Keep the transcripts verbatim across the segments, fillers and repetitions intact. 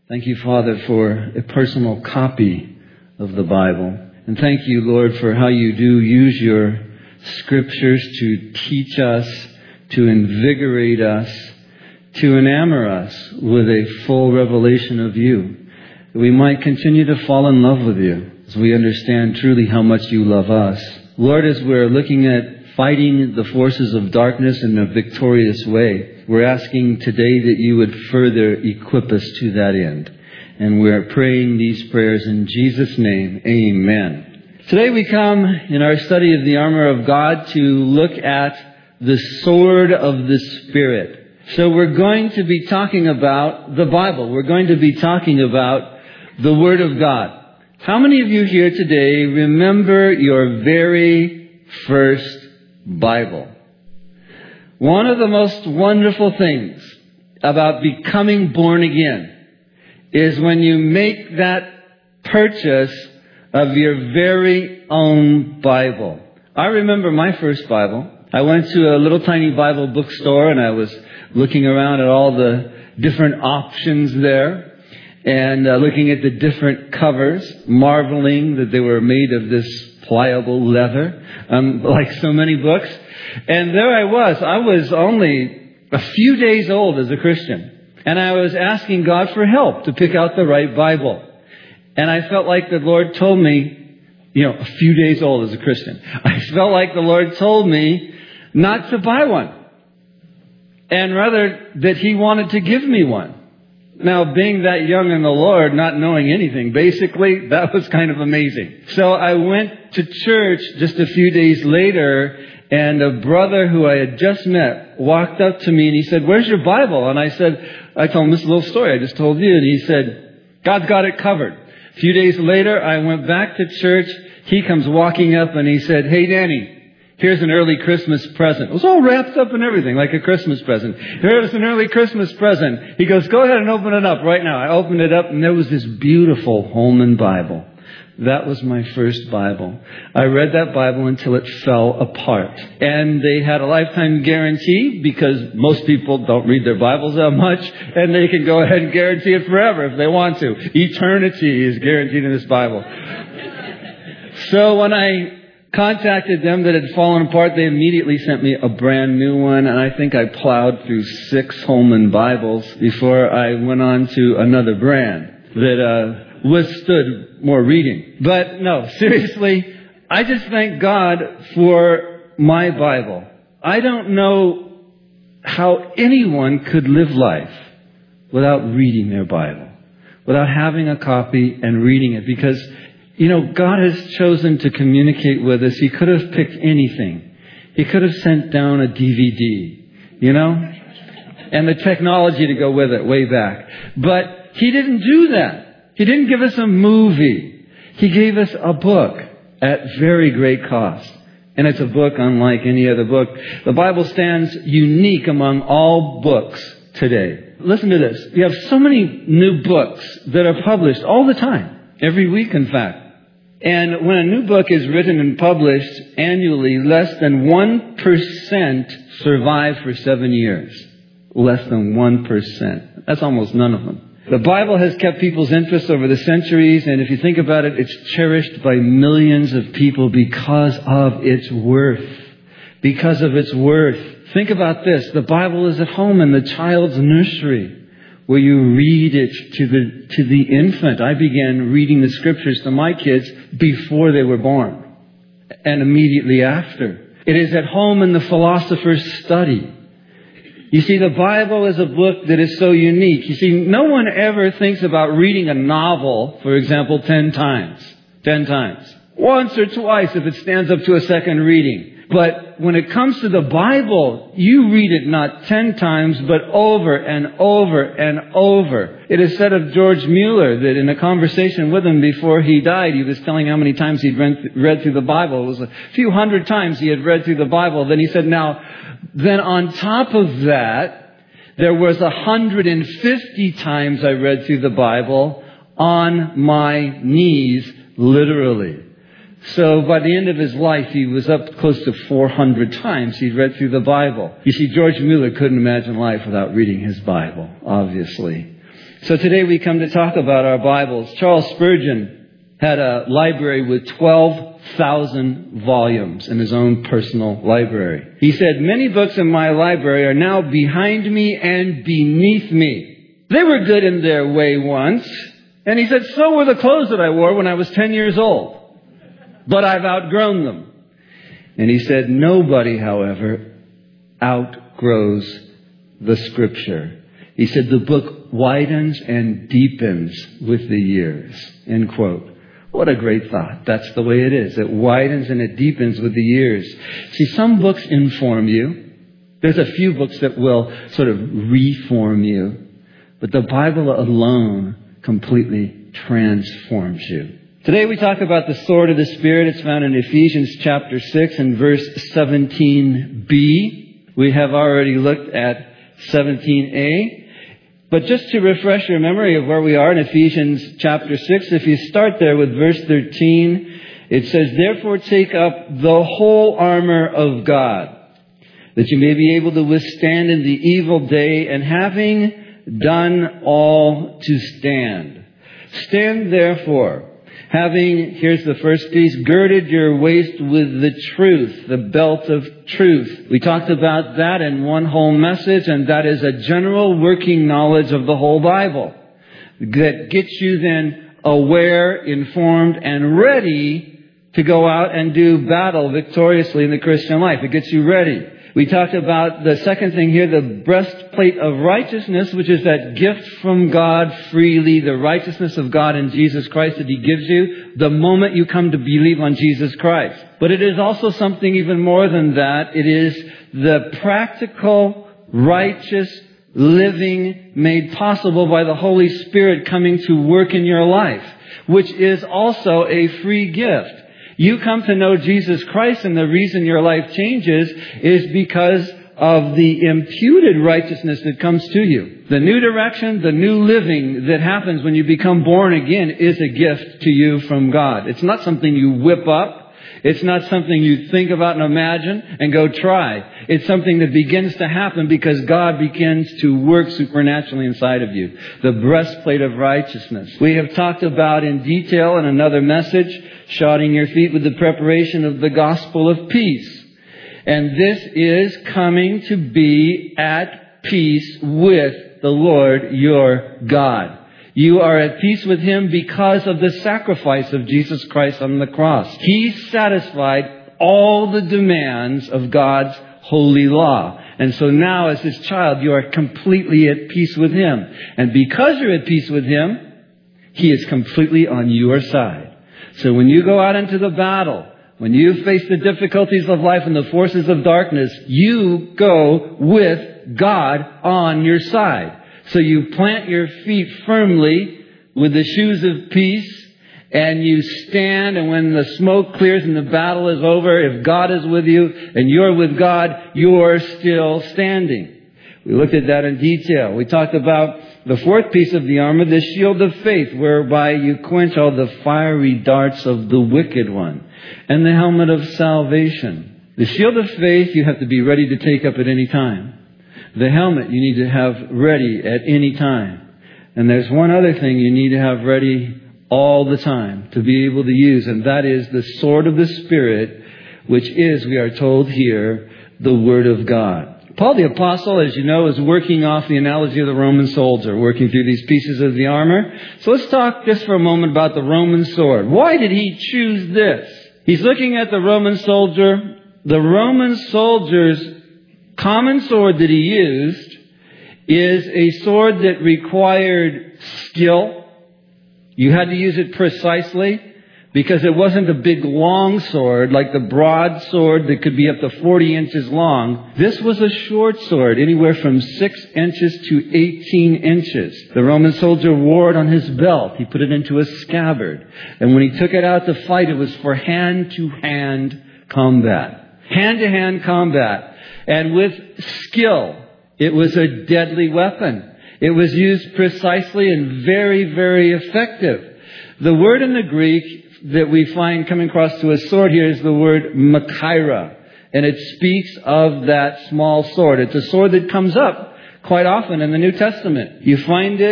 Thank you, Father, for a personal copy of the Bible. And thank you, Lord, for how you do use your scriptures to teach us, to invigorate us, to enamor us with a full revelation of you. That we might continue to fall in love with you as we understand truly how much you love us. Lord, as we're looking at fighting the forces of darkness in a victorious way, we're asking today that you would further equip us to that end. And we're praying these prayers in Jesus' name. Amen. Today we come in our study of the armor of God to look at the sword of the Spirit. So we're going to be talking about the Bible. We're going to be talking about the Word of God. How many of you here today remember your very first Bible? One of the most wonderful things about becoming born again is when you make that purchase of your very own Bible. I remember my first Bible. I went to a little tiny Bible bookstore and I was looking around at all the different options there and uh, looking at the different covers, marveling that they were made of this pliable leather, um, like so many books. And there I was. I was only a few days old as a Christian. And I was asking God for help to pick out the right Bible. And I felt like the Lord told me, you know, a few days old as a Christian. I felt like the Lord told me not to buy one. And rather that He wanted to give me one. Now, being that young in the Lord, not knowing anything, basically, that was kind of amazing. So I went to church just a few days later, and a brother who I had just met walked up to me and he said, "Where's your Bible?" And I said, I told him this little story I just told you. And he said, "God's got it covered." A few days later, I went back to church. He comes walking up and he said, "Hey, Danny, here's an early Christmas present." It was all wrapped up and everything, like a Christmas present. "Here's an early Christmas present." He goes, "Go ahead and open it up right now." I opened it up and there was this beautiful Holman Bible. That was my first Bible. I read that Bible until it fell apart. And they had a lifetime guarantee because most people don't read their Bibles that much. And they can go ahead and guarantee it forever if they want to. Eternity is guaranteed in this Bible. So when I contacted them that had fallen apart, they immediately sent me a brand new one. And I think I plowed through six Holman Bibles before I went on to another brand that uh, withstood more reading. But no, seriously, I just thank God for my Bible. I don't know how anyone could live life without reading their Bible, without having a copy and reading it, because you know, God has chosen to communicate with us. He could have picked anything. He could have sent down a D V D, you know, and the technology to go with it way back. But He didn't do that. He didn't give us a movie. He gave us a book at very great cost. And it's a book unlike any other book. The Bible stands unique among all books today. Listen to this. You have so many new books that are published all the time. Every week, in fact. And when a new book is written and published annually, less than one percent survive for seven years. Less than one percent. That's almost none of them. The Bible has kept people's interest over the centuries, and if you think about it, it's cherished by millions of people because of its worth. Because of its worth. Think about this. The Bible is at home in the child's nursery, where you read it to the to the infant. I began reading the Scriptures to my kids before they were born and immediately after. It is at home in the philosopher's study. You see, the Bible is a book that is so unique. You see, no one ever thinks about reading a novel, for example, ten times. Ten times. Once or twice if it stands up to a second reading. But when it comes to the Bible, you read it not ten times, but over and over and over. It is said of George Mueller that in a conversation with him before he died, he was telling how many times he'd read through the Bible. It was a few hundred times he had read through the Bible. Then he said, now, then on top of that, there was one hundred fifty times I read through the Bible on my knees, literally. So by the end of his life, he was up close to four hundred times he'd read through the Bible. You see, George Mueller couldn't imagine life without reading his Bible, obviously. So today we come to talk about our Bibles. Charles Spurgeon had a library with twelve thousand volumes in his own personal library. He said, "Many books in my library are now behind me and beneath me. They were good in their way once." And he said, "So were the clothes that I wore when I was ten years old. But I've outgrown them." And he said, "Nobody, however, outgrows the Scripture." He said, "The book widens and deepens with the years." End quote. What a great thought. That's the way it is. It widens and it deepens with the years. See, some books inform you. There's a few books that will sort of reform you. But the Bible alone completely transforms you. Today we talk about the sword of the Spirit. It's found in Ephesians chapter six and verse seventeen b. We have already looked at seventeen a. But just to refresh your memory of where we are in Ephesians chapter six, if you start there with verse thirteen, it says, "Therefore take up the whole armor of God, that you may be able to withstand in the evil day, and having done all to stand. Stand therefore, having," here's the first piece, "girded your waist with the truth," the belt of truth. We talked about that in one whole message, and that is a general working knowledge of the whole Bible that gets you then aware, informed, and ready to go out and do battle victoriously in the Christian life. It gets you ready. We talked about the second thing here, the breastplate of righteousness, which is that gift from God freely, the righteousness of God in Jesus Christ that He gives you the moment you come to believe on Jesus Christ. But it is also something even more than that. It is the practical, righteous living made possible by the Holy Spirit coming to work in your life, which is also a free gift. You come to know Jesus Christ, and the reason your life changes is because of the imputed righteousness that comes to you. The new direction, the new living that happens when you become born again is a gift to you from God. It's not something you whip up. It's not something you think about and imagine and go try. It's something that begins to happen because God begins to work supernaturally inside of you. The breastplate of righteousness. We have talked about in detail in another message, shodding your feet with the preparation of the gospel of peace. And this is coming to be at peace with the Lord your God. You are at peace with Him because of the sacrifice of Jesus Christ on the cross. He satisfied all the demands of God's holy law. And so now as His child, you are completely at peace with Him. And because you're at peace with Him, He is completely on your side. So when you go out into the battle, when you face the difficulties of life and the forces of darkness, you go with God on your side. So you plant your feet firmly with the shoes of peace, and you stand, and when the smoke clears and the battle is over, if God is with you and you're with God, you're still standing. We looked at that in detail. We talked about the fourth piece of the armor, the shield of faith, whereby you quench all the fiery darts of the wicked one, and the helmet of salvation. The shield of faith you have to be ready to take up at any time. The helmet you need to have ready at any time. And there's one other thing you need to have ready all the time to be able to use, and that is the sword of the Spirit, which is, we are told here, the Word of God. Paul the Apostle, as you know, is working off the analogy of the Roman soldier, working through these pieces of the armor. So let's talk just for a moment about the Roman sword. Why did he choose this? He's looking at the Roman soldier. The Roman soldier's common sword that he used is a sword that required skill. You had to use it precisely because it wasn't a big long sword like the broad sword that could be up to forty inches long. This was a short sword, anywhere from six inches to eighteen inches. The Roman soldier wore it on his belt. He put it into a scabbard. And when he took it out to fight, it was for hand-to-hand combat. Hand-to-hand combat. And with skill, it was a deadly weapon. It was used precisely and very, very effective. The word in the Greek that we find coming across to a sword here is the word machaira. And it speaks of that small sword. It's a sword that comes up quite often in the New Testament. You find it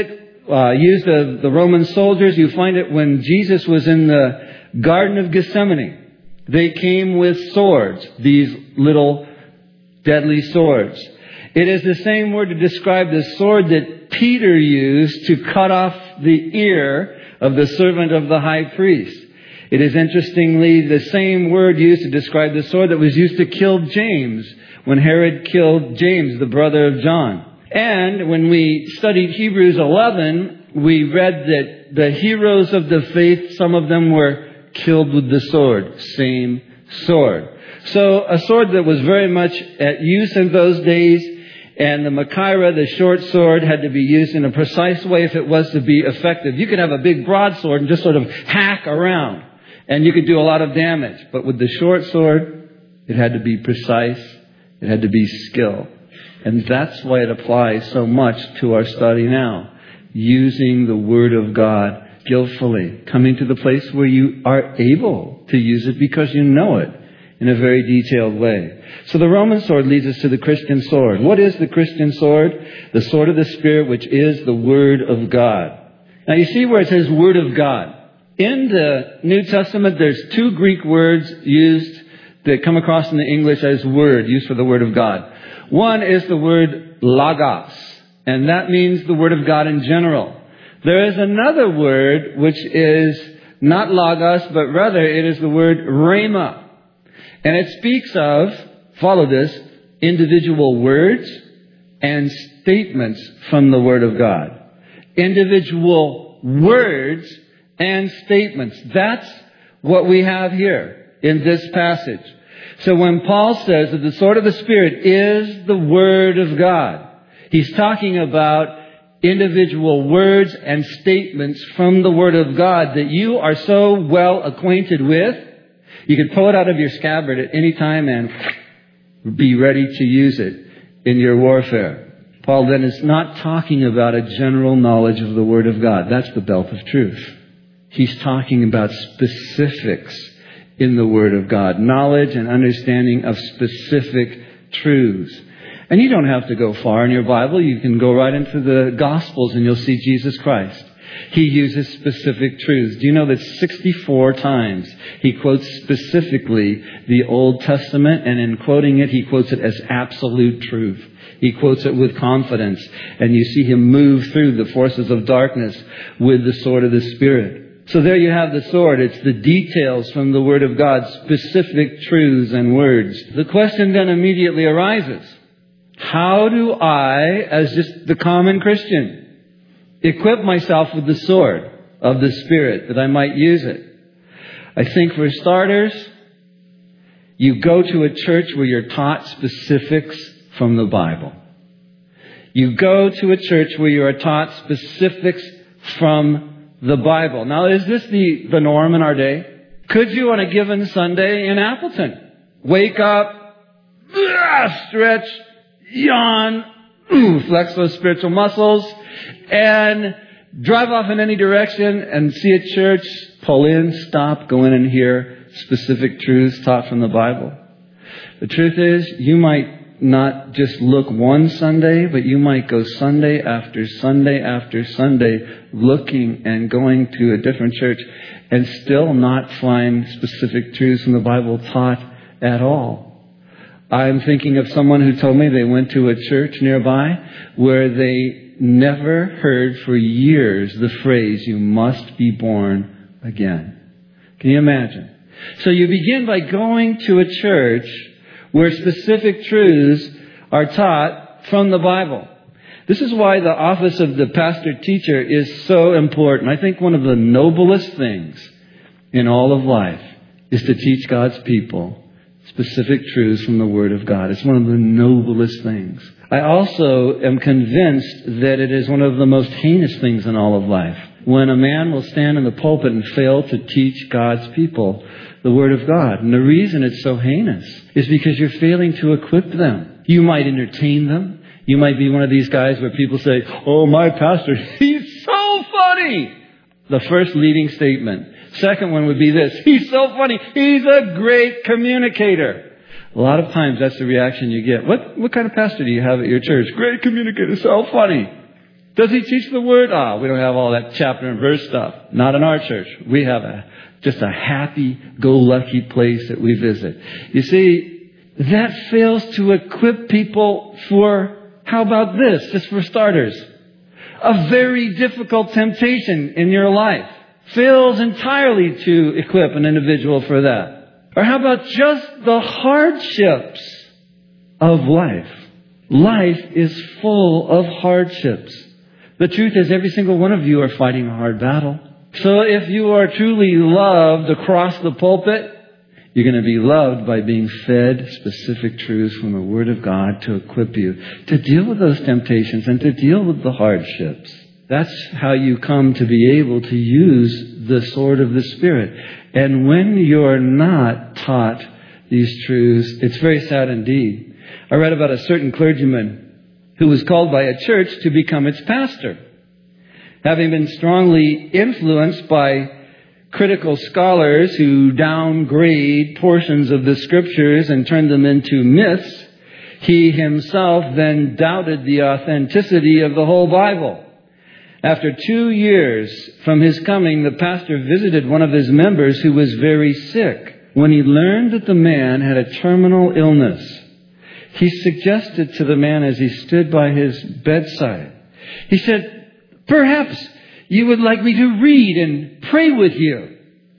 uh, used of the Roman soldiers. You find it when Jesus was in the Garden of Gethsemane. They came with swords, these little deadly swords. It is the same word to describe the sword that Peter used to cut off the ear of the servant of the high priest. It is interestingly the same word used to describe the sword that was used to kill James when Herod killed James, the brother of John. And when we studied Hebrews eleven, we read that the heroes of the faith, some of them were killed with the sword. Same sword. So a sword that was very much at use in those days. And the Machaira, the short sword, had to be used in a precise way if it was to be effective. You could have a big broadsword and just sort of hack around. And you could do a lot of damage. But with the short sword, it had to be precise. It had to be skill. And that's why it applies so much to our study now. Using the Word of God skillfully. Coming to the place where you are able to use it because you know it in a very detailed way. So the Roman sword leads us to the Christian sword. What is the Christian sword? The sword of the Spirit, which is the Word of God. Now you see where it says Word of God. In the New Testament, there's two Greek words used that come across in the English as word, used for the Word of God. One is the word logos, and that means the Word of God in general. There is another word which is not logos, but rather it is the word rhema. And it speaks of, follow this, individual words and statements from the Word of God. Individual words and statements. That's what we have here in this passage. So when Paul says that the sword of the Spirit is the Word of God, he's talking about individual words and statements from the Word of God that you are so well acquainted with. You can pull it out of your scabbard at any time and be ready to use it in your warfare. Paul then is not talking about a general knowledge of the Word of God. That's the belt of truth. He's talking about specifics in the Word of God. Knowledge and understanding of specific truths. And you don't have to go far in your Bible. You can go right into the Gospels and you'll see Jesus Christ. He uses specific truths. Do you know that sixty-four times he quotes specifically the Old Testament, and in quoting it, he quotes it as absolute truth. He quotes it with confidence, and you see him move through the forces of darkness with the sword of the Spirit. So there you have the sword. It's the details from the Word of God, specific truths and words. The question then immediately arises, how do I, as just the common Christian, equip myself with the sword of the Spirit that I might use it? I think for starters, you go to a church where you're taught specifics from the Bible. You go to a church where you are taught specifics from the Bible. Now, is this the, the norm in our day? Could you on a given Sunday in Appleton wake up, stretch, yawn, flex those spiritual muscles, and drive off in any direction and see a church, pull in, stop, go in and hear specific truths taught from the Bible? The truth is, you might not just look one Sunday, but you might go Sunday after Sunday after Sunday looking and going to a different church and still not find specific truths from the Bible taught at all. I'm thinking of someone who told me they went to a church nearby where they never heard for years the phrase, "You must be born again." Can you imagine? So you begin by going to a church where specific truths are taught from the Bible. This is why the office of the pastor-teacher is so important. I think one of the noblest things in all of life is to teach God's people specific truths from the Word of God. It's one of the noblest things. I also am convinced that it is one of the most heinous things in all of life. When a man will stand in the pulpit and fail to teach God's people the Word of God. And the reason it's so heinous is because you're failing to equip them. You might entertain them. You might be one of these guys where people say, "Oh, my pastor, he's so funny." The first leading statement. Second one would be this: "He's so funny. He's a great communicator." A lot of times that's the reaction you get. What what kind of pastor do you have at your church? "Great communicator, so funny." Does he teach the Word? Ah, we don't have all that chapter and verse stuff. Not in our church. We have a just a happy-go-lucky place that we visit. You see, that fails to equip people for, how about this, just for starters? A very difficult temptation in your life. Fails entirely to equip an individual for that. Or how about just the hardships of life? Life is full of hardships. The truth is, every single one of you are fighting a hard battle. So if you are truly loved across the pulpit, you're going to be loved by being fed specific truths from the Word of God to equip you to deal with those temptations and to deal with the hardships. That's how you come to be able to use the sword of the Spirit. And when you're not taught these truths, it's very sad indeed. I read about a certain clergyman who was called by a church to become its pastor. Having been strongly influenced by critical scholars who downgrade portions of the Scriptures and turn them into myths, he himself then doubted the authenticity of the whole Bible. After two years from his coming, the pastor visited one of his members who was very sick. When he learned that the man had a terminal illness, he suggested to the man as he stood by his bedside, he said, "Perhaps you would like me to read and pray with you."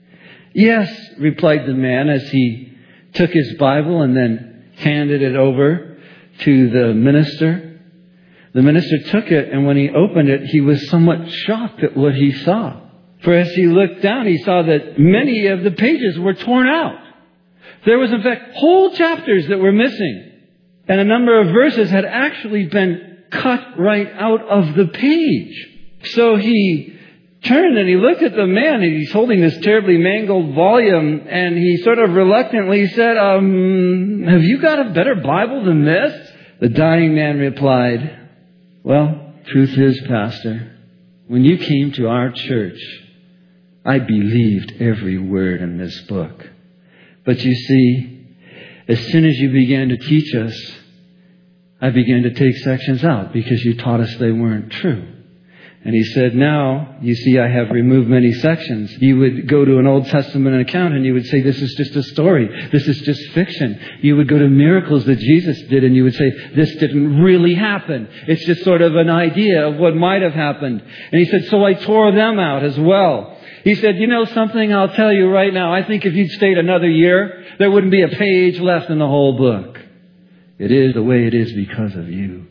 "Yes," replied the man as he took his Bible and then handed it over to the minister. The minister took it, and when he opened it, he was somewhat shocked at what he saw. For as he looked down, he saw that many of the pages were torn out. There was, in fact, whole chapters that were missing. And a number of verses had actually been cut right out of the page. So he turned and he looked at the man, and he's holding this terribly mangled volume, and he sort of reluctantly said, um, "Have you got a better Bible than this?" The dying man replied, "Well, truth is, Pastor, when you came to our church, I believed every word in this book. But you see, as soon as you began to teach us, I began to take sections out because you taught us they weren't true." And he said, "Now, you see, I have removed many sections. You would go to an Old Testament account and you would say, this is just a story. This is just fiction. You would go to miracles that Jesus did and you would say, this didn't really happen. It's just sort of an idea of what might have happened." And he said, "So I tore them out as well." He said, "You know something? I'll tell you right now. I think if you'd stayed another year, there wouldn't be a page left in the whole book. It is the way it is because of you."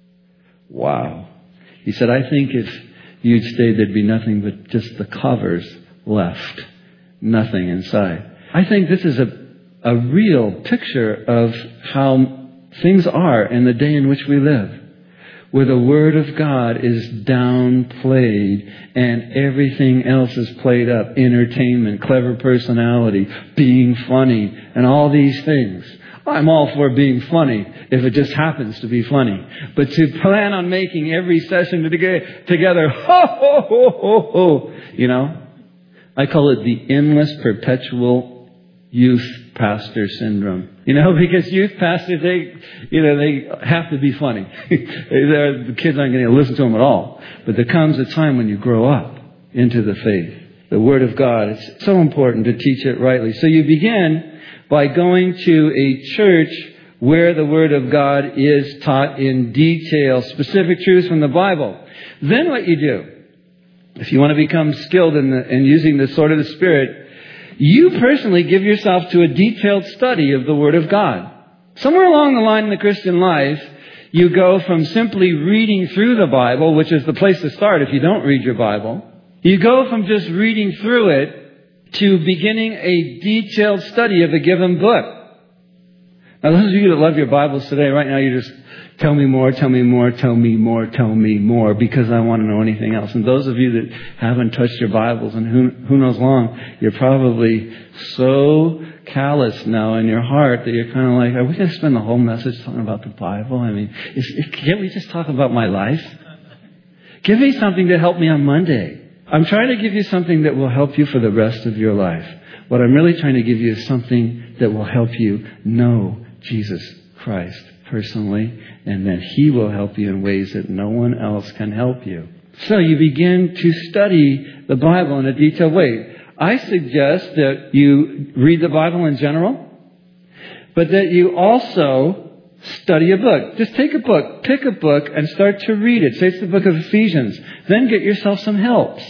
Wow. He said, "I think if you'd stayed, there'd be nothing but just the covers left. Nothing inside." I think this is a, a real picture of how things are in the day in which we live, where the Word of God is downplayed and everything else is played up. Entertainment, clever personality, being funny, and all these things. I'm all for being funny if it just happens to be funny. But to plan on making every session together, ho, ho, ho, ho, ho, you know, I call it the endless, perpetual youth pastor syndrome. You know, because youth pastors, they, you know, they have to be funny. The kids aren't going to listen to them at all. But there comes a time when you grow up into the faith. The Word of God, it's so important to teach it rightly. So you begin by going to a church where the Word of God is taught in detail, specific truths from the Bible. Then what you do, if you want to become skilled in, the, in using the sword of the Spirit, you personally give yourself to a detailed study of the Word of God. Somewhere along the line in the Christian life, you go from simply reading through the Bible, which is the place to start if you don't read your Bible. You go from just reading through it to beginning a detailed study of a given book. Now, those of you that love your Bibles today, right now you just tell me more, tell me more, tell me more, tell me more, because I want to know anything else. And those of you that haven't touched your Bibles and who, who knows long, you're probably so callous now in your heart that you're kind of like, are we going to spend the whole message talking about the Bible? I mean, is, can't we just talk about my life? Give me something to help me on Monday. I'm trying to give you something that will help you for the rest of your life. What I'm really trying to give you is something that will help you know Jesus Christ. personally, and then He will help you in ways that no one else can help you. So you begin to study the Bible in a detailed way. I suggest that you read the Bible in general, but that you also study a book. Just take a book, pick a book, and start to read it. Say it's the book of Ephesians. Then get yourself some helps.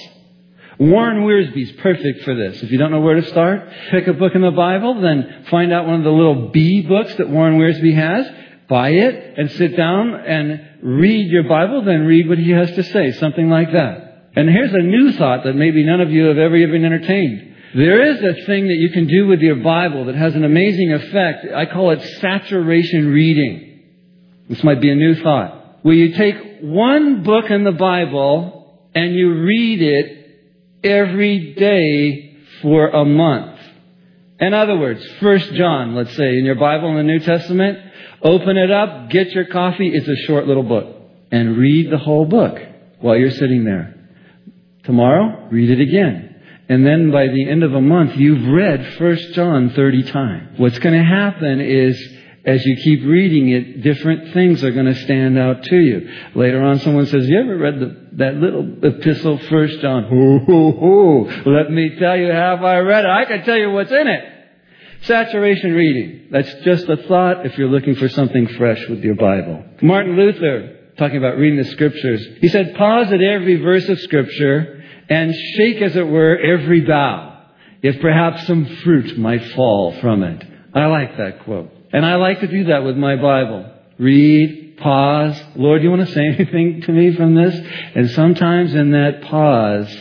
Warren Wiersbe's perfect for this. If you don't know where to start, pick a book in the Bible, then find out one of the little B books that Warren Wiersbe has, buy it, and sit down and read your Bible, then read what he has to say, something like that. And here's a new thought that maybe none of you have ever even entertained. There is a thing that you can do with your Bible that has an amazing effect. I call it saturation reading. This might be a new thought. Where you take one book in the Bible and you read it every day for a month. In other words, First John, let's say, in your Bible in the New Testament, open it up, get your coffee. It's a short little book. And read the whole book while you're sitting there. Tomorrow, read it again. And then by the end of a month, you've read First John thirty times. What's going to happen is, as you keep reading it, different things are going to stand out to you. Later on, someone says, you ever read the, that little epistle, First John? Ho, ho, ho. Let me tell you, have I read it? I can tell you what's in it. Saturation reading. That's just a thought if you're looking for something fresh with your Bible. Martin Luther, talking about reading the Scriptures, he said, pause at every verse of Scripture and shake, as it were, every bough, if perhaps some fruit might fall from it. I like that quote. And I like to do that with my Bible. Read, pause. Lord, do you want to say anything to me from this? And sometimes in that pause,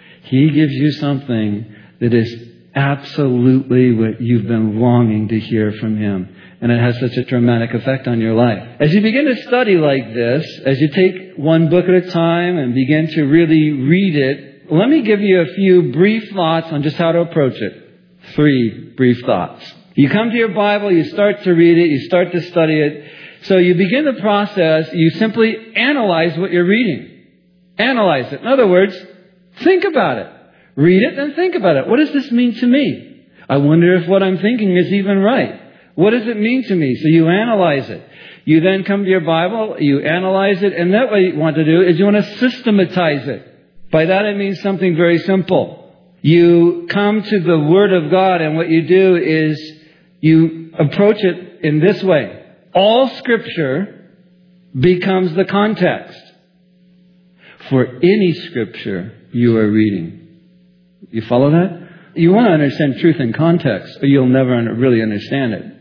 He gives you something that is absolutely what you've been longing to hear from Him. And it has such a dramatic effect on your life. As you begin to study like this, as you take one book at a time and begin to really read it, let me give you a few brief thoughts on just how to approach it. Three brief thoughts. You come to your Bible, you start to read it, you start to study it. So you begin the process, you simply analyze what you're reading. Analyze it. In other words, think about it. Read it and think about it. What does this mean to me? I wonder if what I'm thinking is even right. What does it mean to me? So you analyze it. You then come to your Bible, you analyze it, and that what you want to do is you want to systematize it. By that I mean something very simple. You come to the Word of God, and what you do is you approach it in this way. All Scripture becomes the context for any Scripture you are reading. You follow that? You want to understand truth in context, or you'll never really understand it.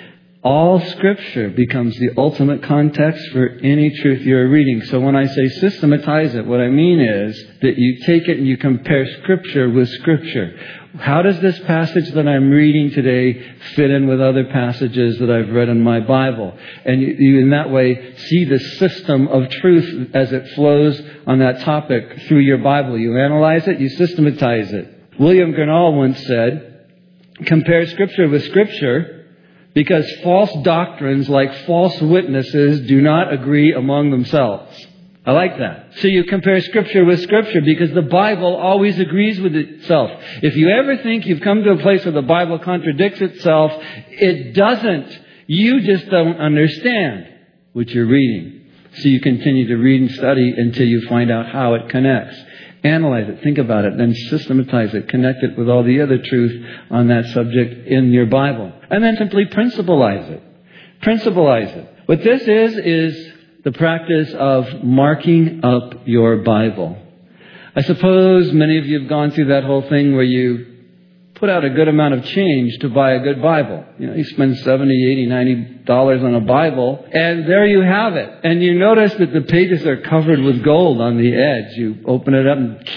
All Scripture becomes the ultimate context for any truth you're reading. So when I say systematize it, what I mean is that you take it and you compare Scripture with Scripture. How does this passage that I'm reading today fit in with other passages that I've read in my Bible? And you, you in that way see the system of truth as it flows on that topic through your Bible. You analyze it, you systematize it. William Gurnall once said, compare Scripture with Scripture, because false doctrines, like false witnesses, do not agree among themselves. I like that. So you compare Scripture with Scripture because the Bible always agrees with itself. If you ever think you've come to a place where the Bible contradicts itself, it doesn't. You just don't understand what you're reading. So you continue to read and study until you find out how it connects. Analyze it, think about it, then systematize it, connect it with all the other truth on that subject in your Bible. And then simply principleize it. Principleize it. What this is, is the practice of marking up your Bible. I suppose many of you have gone through that whole thing where you put out a good amount of change to buy a good Bible. You know, you spend seventy, eighty, ninety dollars on a Bible, and there you have it. And you notice that the pages are covered with gold on the edge. You open it up and,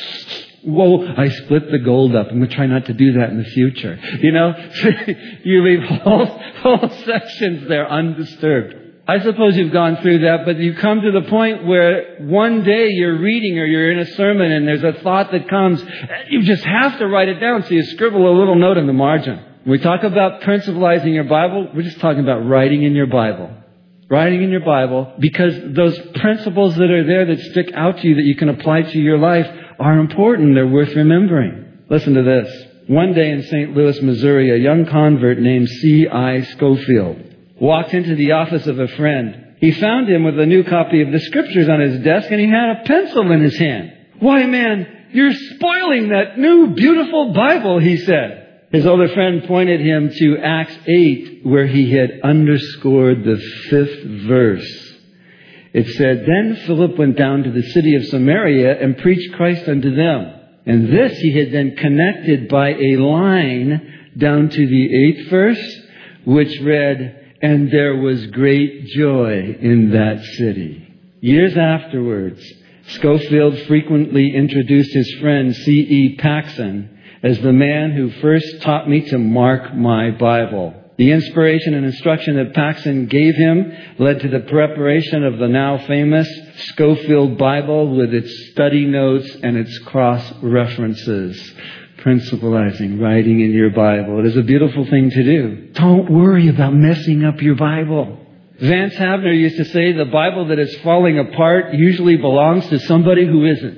whoa, I split the gold up. I'm going to try not to do that in the future. You know, you leave whole, whole sections there undisturbed. I suppose you've gone through that, but you come to the point where one day you're reading or you're in a sermon and there's a thought that comes. You just have to write it down, so you scribble a little note in the margin. When we talk about principalizing your Bible, we're just talking about writing in your Bible. Writing in your Bible, because those principles that are there that stick out to you that you can apply to your life are important. They're worth remembering. Listen to this. One day in Saint Louis, Missouri, a young convert named C I Scofield walked into the office of a friend. He found him with a new copy of the Scriptures on his desk, and he had a pencil in his hand. "Why, man, you're spoiling that new, beautiful Bible," he said. His older friend pointed him to Acts eight, where he had underscored the fifth verse. It said, "Then Philip went down to the city of Samaria and preached Christ unto them." And this he had then connected by a line down to the eighth verse, which read, "And there was great joy in that city." Years afterwards, Scofield frequently introduced his friend C E Paxson as the man who first taught me to mark my Bible. The inspiration and instruction that Paxson gave him led to the preparation of the now famous Scofield Bible with its study notes and its cross-references. Principalizing, writing in your Bible. It is a beautiful thing to do. Don't worry about messing up your Bible. Vance Havner used to say the Bible that is falling apart usually belongs to somebody who isn't.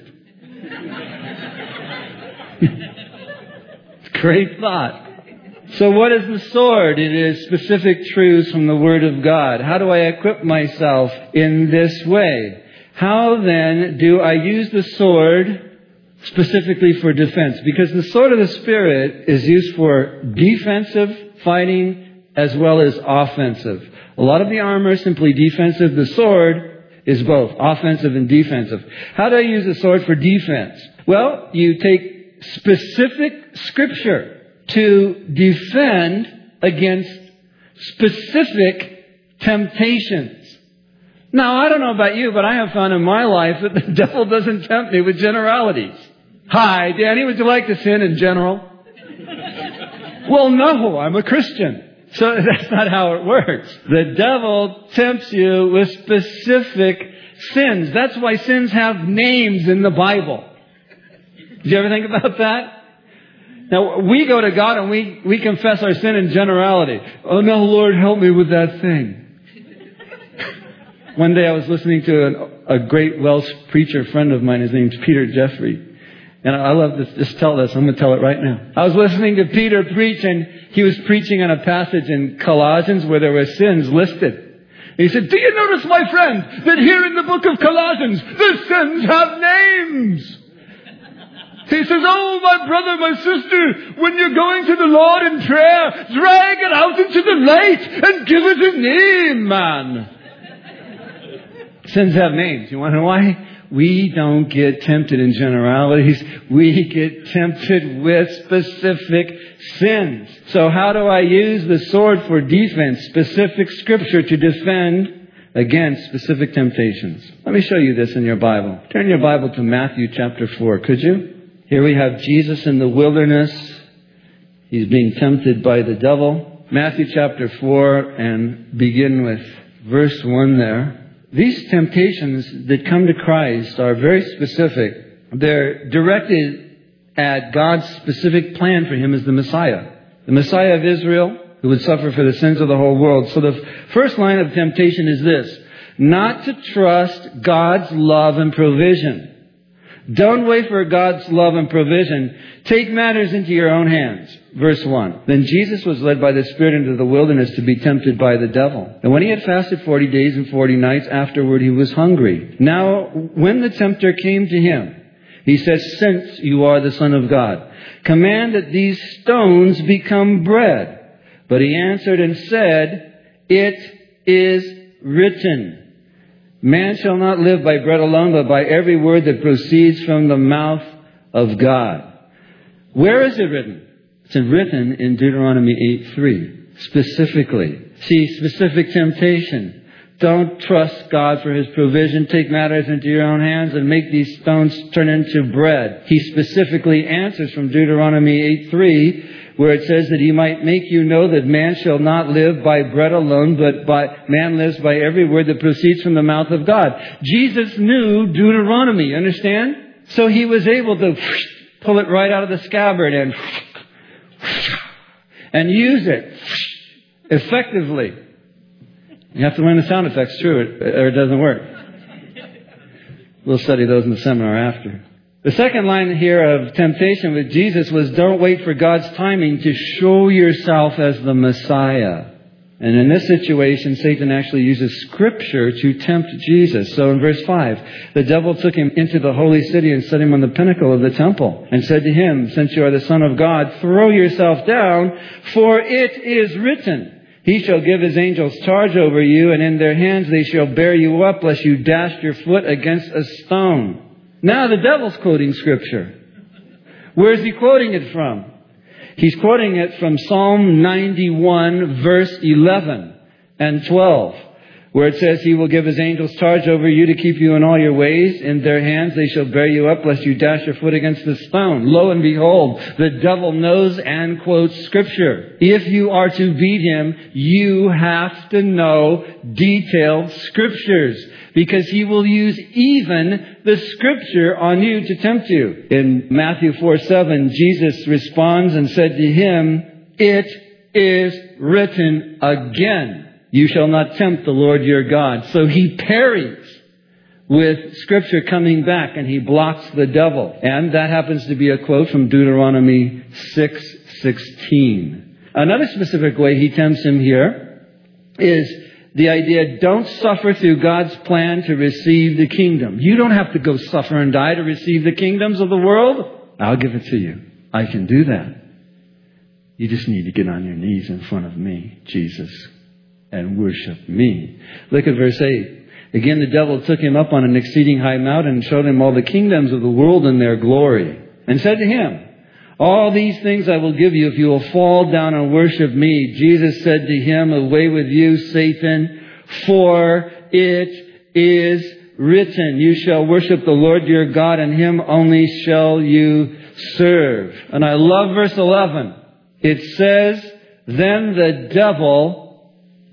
Great thought. So what is the sword? It is specific truths from the Word of God. How do I equip myself in this way? How then do I use the sword specifically for defense? Because the sword of the Spirit is used for defensive fighting as well as offensive. A lot of the armor is simply defensive. The sword is both offensive and defensive. How do I use the sword for defense? Well, you take specific Scripture to defend against specific temptations. Now, I don't know about you, but I have found in my life that the devil doesn't tempt me with generalities. "Hi, Danny, would you like to sin in general?" Well, no, I'm a Christian. So that's not how it works. The devil tempts you with specific sins. That's why sins have names in the Bible. Did you ever think about that? Now, we go to God and we, we confess our sin in generality. "Oh, no, Lord, help me with that thing." One day I was listening to an, a great Welsh preacher friend of mine. His name's Peter Jeffrey. And I love to just tell this. I'm going to tell it right now. I was listening to Peter preach, and he was preaching on a passage in Colossians where there were sins listed. He said, "Do you notice, my friend, that here in the book of Colossians, the sins have names?" He says, "Oh, my brother, my sister, when you're going to the Lord in prayer, drag it out into the light and give it a name, man." Sins have names. You want to know why? We don't get tempted in generalities. We get tempted with specific sins. So how do I use the sword for defense? Specific Scripture to defend against specific temptations. Let me show you this in your Bible. Turn your Bible to Matthew chapter four, could you? Here we have Jesus in the wilderness. He's being tempted by the devil. Matthew chapter four, and begin with verse one there. These temptations that come to Christ are very specific. They're directed at God's specific plan for Him as the Messiah. The Messiah of Israel, who would suffer for the sins of the whole world. So the first line of temptation is this: not to trust God's love and provision. Don't wait for God's love and provision. Take matters into your own hands. Verse one. Then Jesus was led by the Spirit into the wilderness to be tempted by the devil. And when he had fasted forty days and forty nights, afterward he was hungry. Now, when the tempter came to him, he said, "Since you are the Son of God, command that these stones become bread." But he answered and said, "It is written, man shall not live by bread alone, but by every word that proceeds from the mouth of God." Where is it written? It's written in Deuteronomy eight three, specifically. See, specific temptation. Don't trust God for His provision. Take matters into your own hands and make these stones turn into bread. He specifically answers from Deuteronomy eight three, where it says that He might make you know that man shall not live by bread alone, but by man lives by every word that proceeds from the mouth of God. Jesus knew Deuteronomy, understand? So He was able to pull it right out of the scabbard and and use it effectively. You have to learn the sound effects, true, or it doesn't work. We'll study those in the seminar after. The second line here of temptation with Jesus was, don't wait for God's timing to show yourself as the Messiah. And in this situation, Satan actually uses Scripture to tempt Jesus. So in verse five, the devil took him into the holy city and set him on the pinnacle of the temple and said to him, since you are the Son of God, throw yourself down, for it is written, he shall give his angels charge over you, and in their hands they shall bear you up, lest you dash your foot against a stone. Now the devil's quoting Scripture. Where is he quoting it from? He's quoting it from Psalm ninety-one, verse eleven and twelve, where it says, he will give his angels charge over you to keep you in all your ways. In their hands they shall bear you up, lest you dash your foot against the stone. Lo and behold, the devil knows and quotes Scripture. If you are to beat him, you have to know detailed Scriptures, because he will use even the Scripture on you to tempt you. In Matthew four seven, Jesus responds and said to him, it is written again, you shall not tempt the Lord your God. So he parries with Scripture coming back, and he blocks the devil. And that happens to be a quote from Deuteronomy six sixteen. Another specific way he tempts him here is the idea, don't suffer through God's plan to receive the kingdom. You don't have to go suffer and die to receive the kingdoms of the world. I'll give it to you. I can do that. You just need to get on your knees in front of me, Jesus, and worship me. Look at verse eight. Again, the devil took him up on an exceeding high mountain and showed him all the kingdoms of the world and their glory, and said to him, all these things I will give you if you will fall down and worship me. Jesus said to him, away with you, Satan, for it is written, you shall worship the Lord your God, and him only shall you serve. And I love verse eleven. It says, then the devil,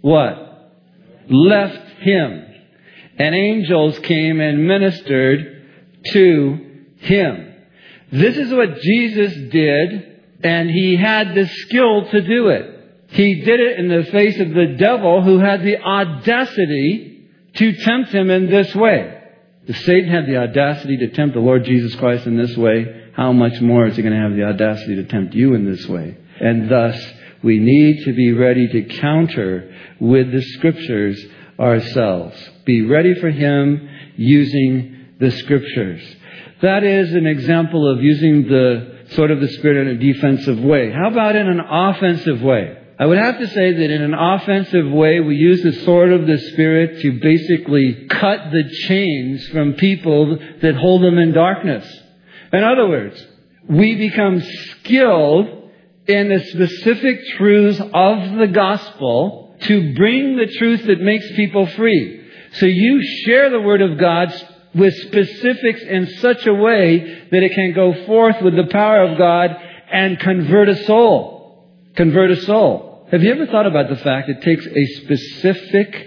what? Left him. And angels came and ministered to him. This is what Jesus did, and he had the skill to do it. He did it in the face of the devil, who had the audacity to tempt him in this way. If Satan had the audacity to tempt the Lord Jesus Christ in this way, how much more is he going to have the audacity to tempt you in this way? And thus, we need to be ready to counter with the Scriptures ourselves. Be ready for him using the Scriptures. That is an example of using the sword of the Spirit in a defensive way. How about in an offensive way? I would have to say that in an offensive way, we use the sword of the Spirit to basically cut the chains from people that hold them in darkness. In other words, we become skilled in the specific truths of the gospel to bring the truth that makes people free. So you share the Word of God with specifics in such a way that it can go forth with the power of God and convert a soul. Convert a soul. Have you ever thought about the fact it takes a specific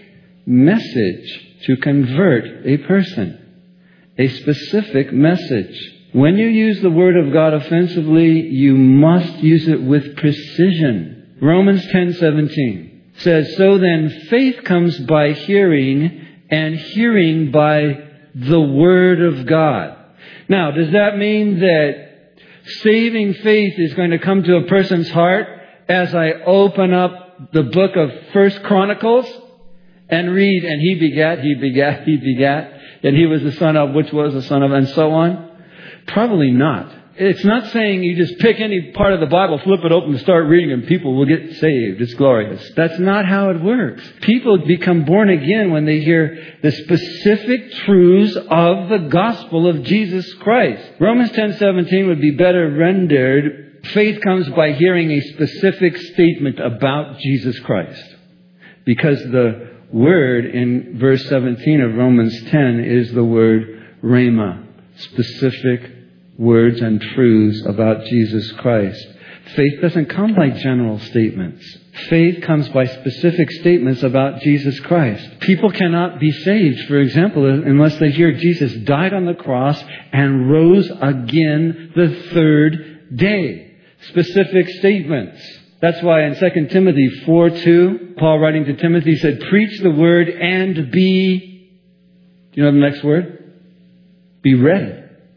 message to convert a person? A specific message. When you use the Word of God offensively, you must use it with precision. Romans ten seventeen says, so then faith comes by hearing, and hearing by the Word of God. Now, does that mean that saving faith is going to come to a person's heart as I open up the book of First Chronicles and read, and he begat, he begat, he begat, and he was the son of, which was the son of, and so on? Probably not. It's not saying you just pick any part of the Bible, flip it open, and start reading, and people will get saved. It's glorious. That's not how it works. People become born again when they hear the specific truths of the gospel of Jesus Christ. Romans ten seventeen would be better rendered, faith comes by hearing a specific statement about Jesus Christ. Because the word in verse seventeen of Romans ten is the word rhema, specific words and truths about Jesus Christ. Faith doesn't come by general statements. Faith comes by specific statements about Jesus Christ. People cannot be saved, for example, unless they hear Jesus died on the cross and rose again the third day. Specific statements. That's why in Second Timothy four two, Paul writing to Timothy said, preach the word and be, do you know the next word? Be ready.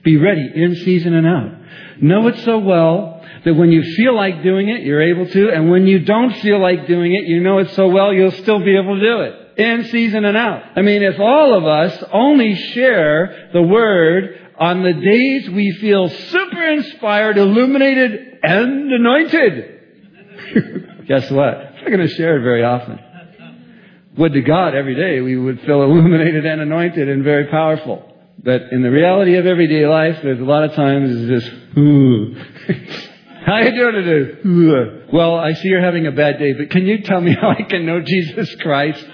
Be ready in season and out. Know it so well that when you feel like doing it, you're able to. And when you don't feel like doing it, you know it so well, you'll still be able to do it. In season and out. I mean, if all of us only share the Word on the days we feel super inspired, illuminated, and anointed, guess what? We're not going to share it very often. Would to God every day we would feel illuminated and anointed and very powerful. But in the reality of everyday life, there's a lot of times it's just, ooh. How you doing today? Ooh. Well, I see you're having a bad day, but can you tell me how I can know Jesus Christ?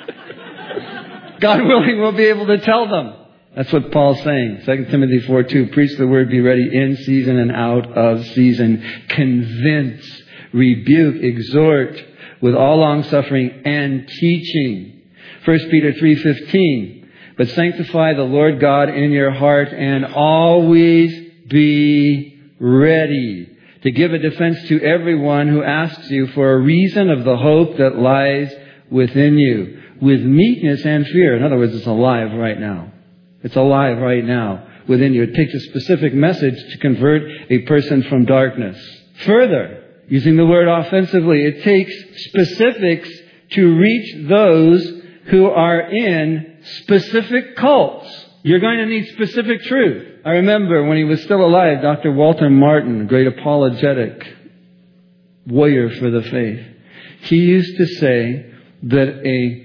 God willing, we'll be able to tell them. That's what Paul's saying. Second Timothy four two, preach the word, be ready in season and out of season. Convince, rebuke, exhort with all long-suffering and teaching. First Peter three fifteen, but sanctify the Lord God in your heart and always be ready to give a defense to everyone who asks you for a reason of the hope that lies within you, with meekness and fear. In other words, it's alive right now. It's alive right now within you. It takes a specific message to convert a person from darkness. Further, using the word offensively, it takes specifics to reach those who are in specific cults. You're going to need specific truth. I remember when he was still alive, Doctor Walter Martin, a great apologetic warrior for the faith, he used to say that a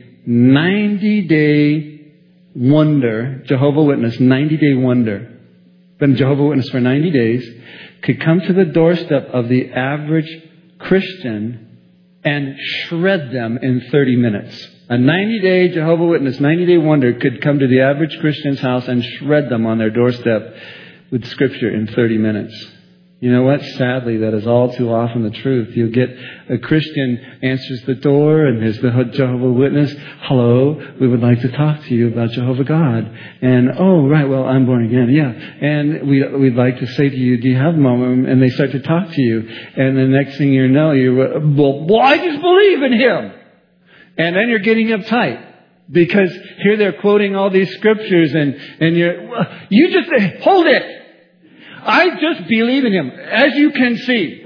ninety-day wonder, Jehovah's Witness, ninety-day wonder, been a Jehovah's Witness for ninety days, could come to the doorstep of the average Christian and shred them in thirty minutes. A ninety-day Jehovah's Witness, ninety-day wonder could come to the average Christian's house and shred them on their doorstep with Scripture in thirty minutes. You know what? Sadly, that is all too often the truth. You'll get a Christian answers the door and there's the Jehovah's Witness. Hello, we would like to talk to you about Jehovah God. And, oh, right, well, I'm born again. Yeah. And we, we'd like to say to you, do you have a moment? And they start to talk to you. And the next thing you know, you're, well, well, I just believe in Him. And then you're getting uptight. Because here they're quoting all these scriptures and, and you're, well, you just, hold it. I just believe in Him. As you can see.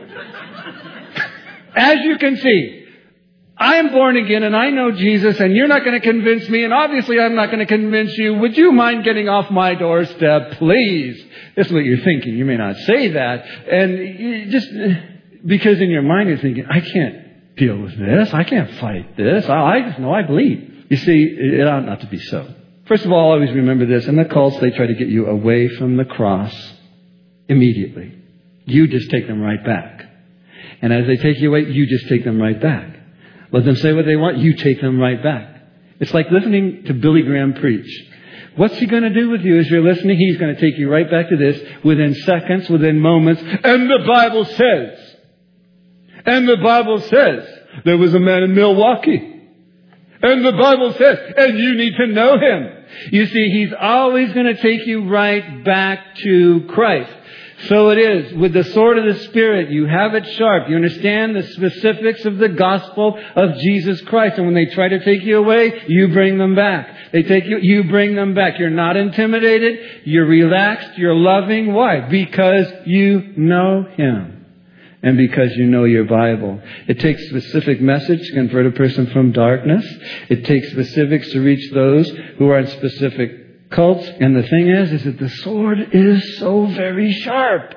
As you can see. I am born again and I know Jesus and you're not going to convince me and obviously I'm not going to convince you. Would you mind getting off my doorstep, please? This is what you're thinking. You may not say that. And you just, because in your mind you're thinking, I can't deal with this. I can't fight this. I just know I believe. You see, it ought not to be so. First of all, always remember this. In the cults, they try to get you away from the cross immediately. You just take them right back. And as they take you away, you just take them right back. Let them say what they want, you take them right back. It's like listening to Billy Graham preach. What's he going to do with you as you're listening? He's going to take you right back to this within seconds, within moments. And the Bible says, and the Bible says, there was a man in Milwaukee. And the Bible says, and you need to know him. You see, he's always going to take you right back to Christ. So it is. With the sword of the Spirit, you have it sharp. You understand the specifics of the gospel of Jesus Christ. And when they try to take you away, you bring them back. They take you, you bring them back. You're not intimidated. You're relaxed. You're loving. Why? Because you know Him. And because you know your Bible. It takes specific message to convert a person from darkness. It takes specifics to reach those who are in specific cults. And the thing is, is that the sword is so very sharp.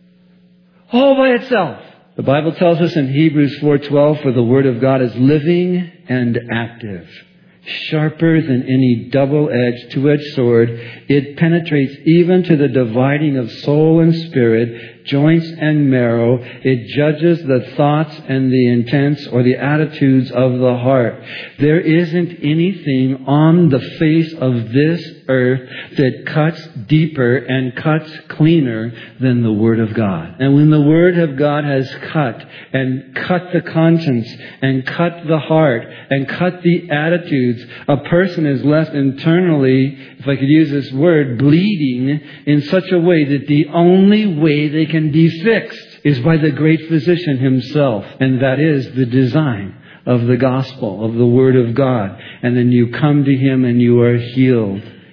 All by itself. The Bible tells us in Hebrews four twelve, for the Word of God is living and active, sharper than any double-edged, two-edged sword. It penetrates even to the dividing of soul and spirit, joints and marrow. It judges the thoughts and the intents or the attitudes of the heart. There isn't anything on the face of this earth that cuts deeper and cuts cleaner than the Word of God. And when the Word of God has cut and cut the conscience and cut the heart and cut the attitudes, a person is left internally, if I could use this word, bleeding in such a way that the only way they can be fixed is by the great physician Himself. And that is the design of the gospel, of the Word of God. And then you come to Him and you are healed.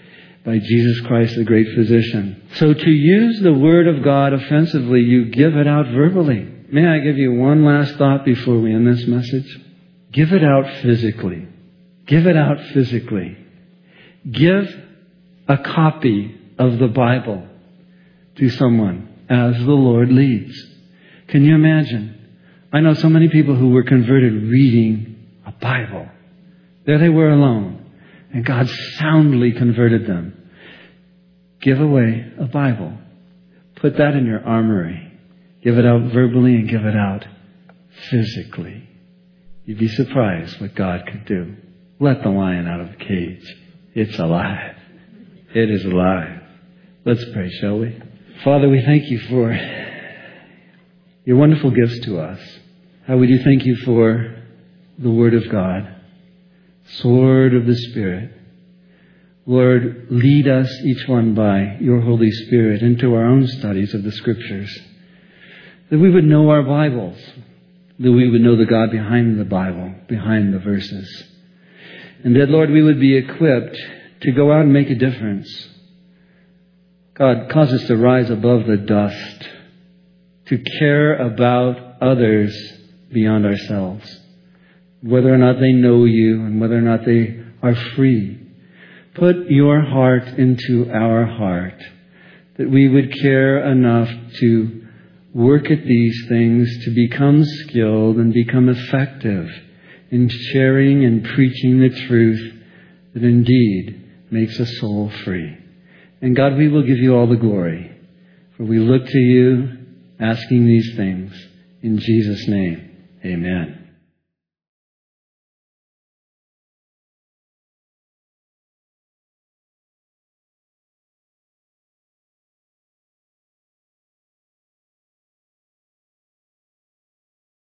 by Jesus Christ, the great physician. So to use the Word of God offensively, you give it out verbally. May I give you one last thought before we end this message? Give it out physically. Give it out physically. Give a copy of the Bible to someone as the Lord leads. Can you imagine? I know so many people who were converted reading a Bible. There they were alone, and God soundly converted them. Give away a Bible. Put that in your armory. Give it out verbally and give it out physically. You'd be surprised what God could do. Let the lion out of the cage. It's alive. It is alive. Let's pray, shall we? Father, we thank you for your wonderful gifts to us. How we do thank you for the Word of God, sword of the Spirit. Lord, lead us each one by your Holy Spirit into our own studies of the Scriptures, that we would know our Bibles, that we would know the God behind the Bible, behind the verses, and that, Lord, we would be equipped to go out and make a difference. God, cause us to rise above the dust, to care about others beyond ourselves, whether or not they know you and whether or not they are free. Put your heart into our heart, that we would care enough to work at these things, to become skilled and become effective in sharing and preaching the truth that indeed makes a soul free. And God, we will give you all the glory, for we look to you asking these things in Jesus' name. Amen.